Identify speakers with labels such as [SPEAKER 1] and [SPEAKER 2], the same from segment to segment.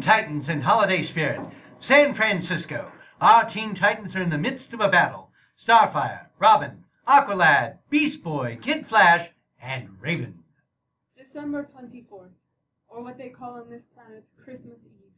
[SPEAKER 1] Titans in holiday spirit. San Francisco. Our Teen Titans are in the midst of a battle. Starfire, Robin, Aqualad, Beast Boy, Kid Flash, and Raven.
[SPEAKER 2] December 24th, or what they call on this planet Christmas Eve.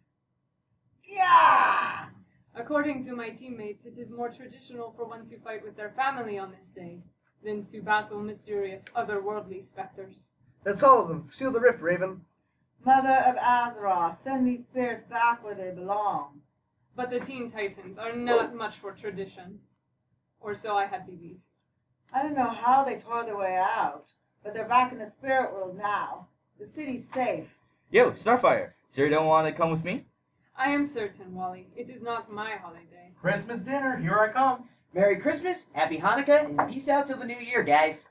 [SPEAKER 3] Yeah!
[SPEAKER 2] According to my teammates, it is more traditional for one to fight with their family on this day than to battle mysterious otherworldly specters.
[SPEAKER 4] That's all of them. Seal the rift, Raven.
[SPEAKER 3] Mother of Azeroth, send these spirits back where they belong.
[SPEAKER 2] But the Teen Titans are not much for tradition. Or so I had believed.
[SPEAKER 3] I don't know how they tore their way out, but they're back in the spirit world now. The city's safe.
[SPEAKER 5] Yo, Starfire, sure you don't want to come with me?
[SPEAKER 2] I am certain, Wally, it is not my holiday.
[SPEAKER 6] Christmas dinner, here I come.
[SPEAKER 7] Merry Christmas, Happy Hanukkah, and peace out till the new year, guys.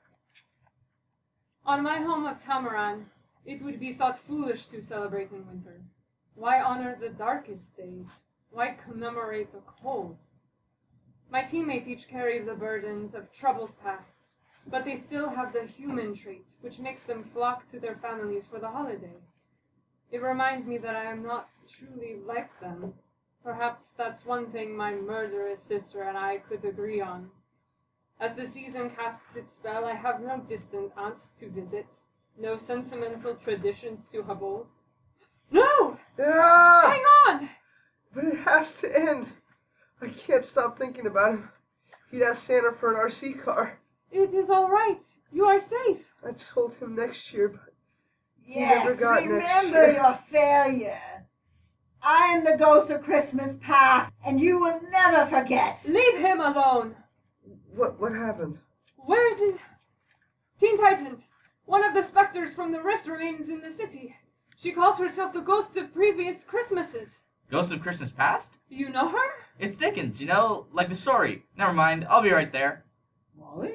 [SPEAKER 2] On my home of Tamaran, it would be thought foolish to celebrate in winter. Why honor the darkest days? Why commemorate the cold? My teammates each carry the burdens of troubled pasts, but they still have the human traits which makes them flock to their families for the holiday. It reminds me that I am not truly like them. Perhaps that's one thing my murderous sister and I could agree on. As the season casts its spell, I have no distant aunts to visit, no sentimental traditions to uphold. No!
[SPEAKER 4] Ah!
[SPEAKER 2] Hang on!
[SPEAKER 4] But it has to end. I can't stop thinking about him. He'd asked Santa for an RC car.
[SPEAKER 2] It is all right. You are safe.
[SPEAKER 4] I told him next year, but
[SPEAKER 3] Yes,
[SPEAKER 4] never got next
[SPEAKER 3] remember
[SPEAKER 4] year.
[SPEAKER 3] your failure. I am the ghost of Christmas past, and you will never forget.
[SPEAKER 2] Leave him alone.
[SPEAKER 4] What happened?
[SPEAKER 2] Where did... Teen Titans! One of the specters from the rifts remains in the city. She calls herself the ghost of previous Christmases.
[SPEAKER 5] Ghost of Christmas Past?
[SPEAKER 2] You know her?
[SPEAKER 5] It's Dickens, you know, like the story. Never mind, I'll be right there.
[SPEAKER 3] Wally?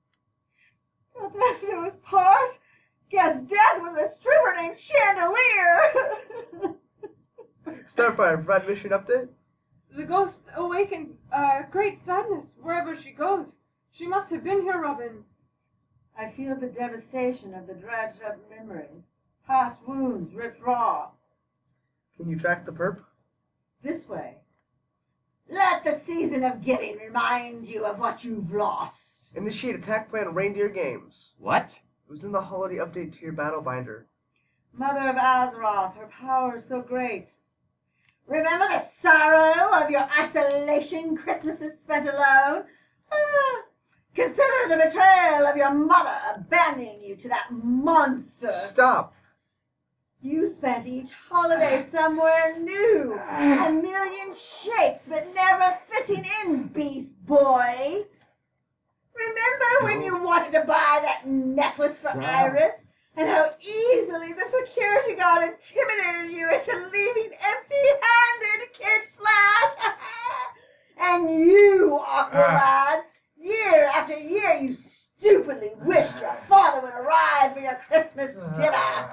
[SPEAKER 3] So death was part? Guess death was a stripper named Chandelier.
[SPEAKER 4] Starfire, provide mission update?
[SPEAKER 2] The ghost awakens great sadness wherever she goes. She must have been here, Robin.
[SPEAKER 3] I feel the devastation of the dredged up memories. Past wounds ripped raw.
[SPEAKER 4] Can you track the perp?
[SPEAKER 3] This way. Let the season of giving remind you of what you've lost.
[SPEAKER 4] Initiate attack plan Reindeer Games.
[SPEAKER 5] What?
[SPEAKER 4] It was in the holiday update to your battle binder.
[SPEAKER 3] Mother of Azeroth, her power is so great. Remember the sorrow of your isolation, Christmases spent alone? Consider the betrayal of your mother abandoning you to that monster.
[SPEAKER 4] Stop!
[SPEAKER 3] You spent each holiday somewhere new, a million shapes, but never fitting in, Beast Boy. Remember when you wanted to buy that necklace for Iris, and how easily the security guard intimidated you into leaving empty-handed, Kid Flash? And you, Aqualad, year after year you stupidly wished your father would arrive for your Christmas dinner.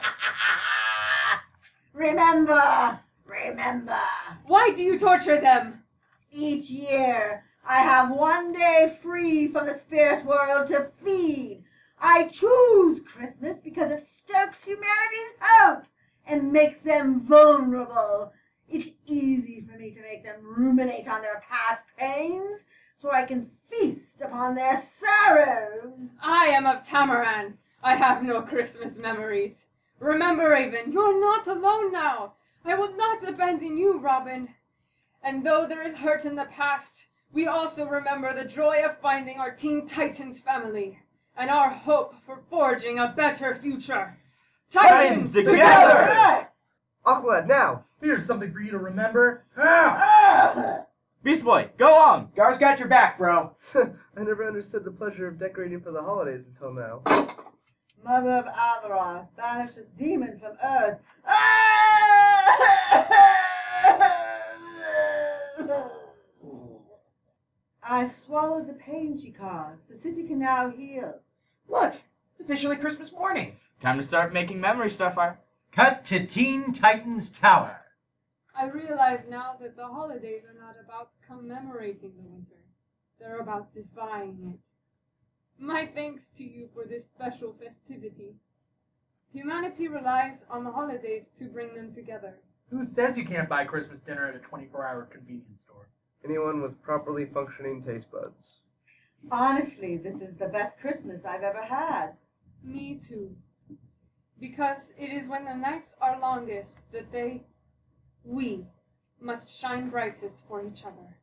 [SPEAKER 3] Remember.
[SPEAKER 2] Why do you torture them?
[SPEAKER 3] Each year, I have one day free from the spirit world to feed. I choose Christmas because it stokes humanity's hope and makes them vulnerable. It's easy for me to make them ruminate on their past pains so I can feast upon their sorrows.
[SPEAKER 2] I am of Tamaran. I have no Christmas memories. Remember, Raven, you're not alone now. I will not abandon you, Robin. And though there is hurt in the past, we also remember the joy of finding our Teen Titans family and our hope for forging a better future.
[SPEAKER 5] Titans together!
[SPEAKER 4] Aqualad, now!
[SPEAKER 6] Here's something for you to remember. Ah!
[SPEAKER 5] Beast Boy, go on!
[SPEAKER 7] Gar's got your back, bro.
[SPEAKER 4] I never understood the pleasure of decorating for the holidays until now.
[SPEAKER 3] Mother of Azeroth, banish this demon from Earth. I've swallowed the pain she caused. The city can now heal.
[SPEAKER 7] Look, it's officially Christmas morning.
[SPEAKER 5] Time to start making memories, Starfire.
[SPEAKER 1] Cut to Teen Titans Tower.
[SPEAKER 2] I realize now that the holidays are not about commemorating the winter. They're about defying it. My thanks to you for this special festivity. Humanity relies on the holidays to bring them together.
[SPEAKER 6] Who says you can't buy Christmas dinner at a 24-hour convenience store?
[SPEAKER 4] Anyone with properly functioning taste buds.
[SPEAKER 3] Honestly, this is the best Christmas I've ever had.
[SPEAKER 2] Me too. Because it is when the nights are longest that we must shine brightest for each other.